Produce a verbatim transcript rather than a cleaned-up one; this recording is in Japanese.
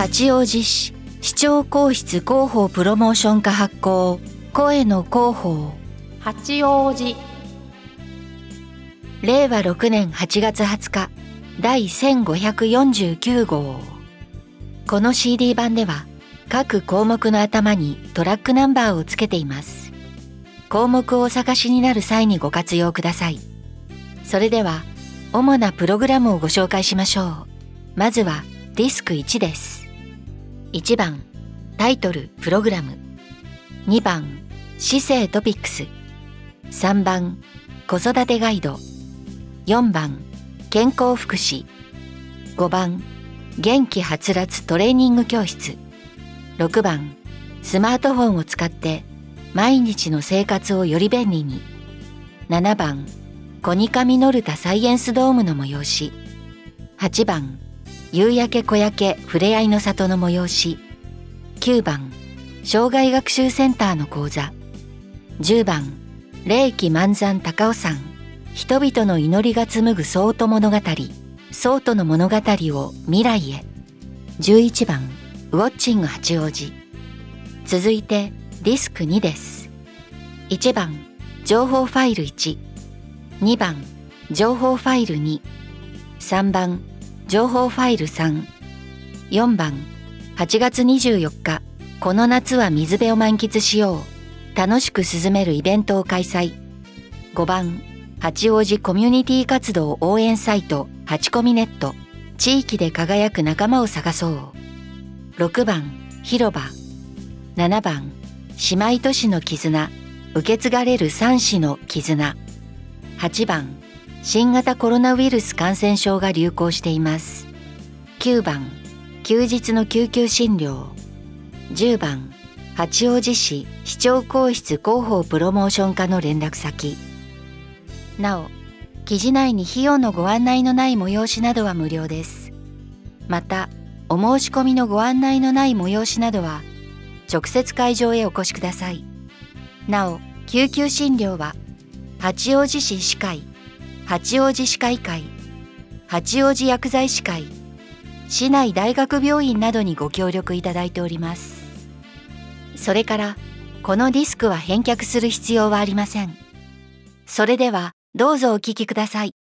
八王子市市長公室広報プロモーション課発行声の広報八王子れいわろくねんはちがつはつかだいせんごひゃくよんじゅうきゅうごう。この シーディー 版では各項目の頭にトラックナンバーをつけています。項目をお探しになる際にご活用ください。それでは主なプログラムをご紹介しましょう。まずはディスクいちです。いちばんタイトルプログラム、にばん市政トピックス、さんばん子育てガイド、よんばん健康福祉、ごばん元気はつらつトレーニング教室、ろくばんスマートフォンを使って毎日の生活をより便利に、ななばんコニカミノルタサイエンスドームの催し、はちばん夕焼け小焼けふれあいの里の催し、きゅうばん障害学習センターの講座、じゅうばん霊気満山高尾山人々の祈りが紡ぐソート物語、ソートの物語を未来へ、じゅういちばんウォッチング八王子。続いてディスクにです。いちばん情報ファイルいち、にばん情報ファイルに、さんばん情報ファイルさん、よんばんはちがつにじゅうよっかこの夏は水辺を満喫しよう、楽しく涼めるイベントを開催。ごばん八王子コミュニティ活動応援サイトはちコミネット、地域で輝く仲間を探そう。ろくばん広場、ななばん姉妹都市の絆、受け継がれる三市の絆、はちばん新型コロナウイルス感染症が流行しています。きゅうばん休日の救急診療、じゅうばん八王子市市長公室広報プロモーション課の連絡先。なお、記事内に費用のご案内のない催しなどは無料です。また、お申し込みのご案内のない催しなどは直接会場へお越しください。なお、救急診療は八王子市医師会、八王子歯科医会、八王子薬剤師会、市内大学病院などにご協力いただいております。それから、このディスクは返却する必要はありません。それでは、どうぞお聞きください。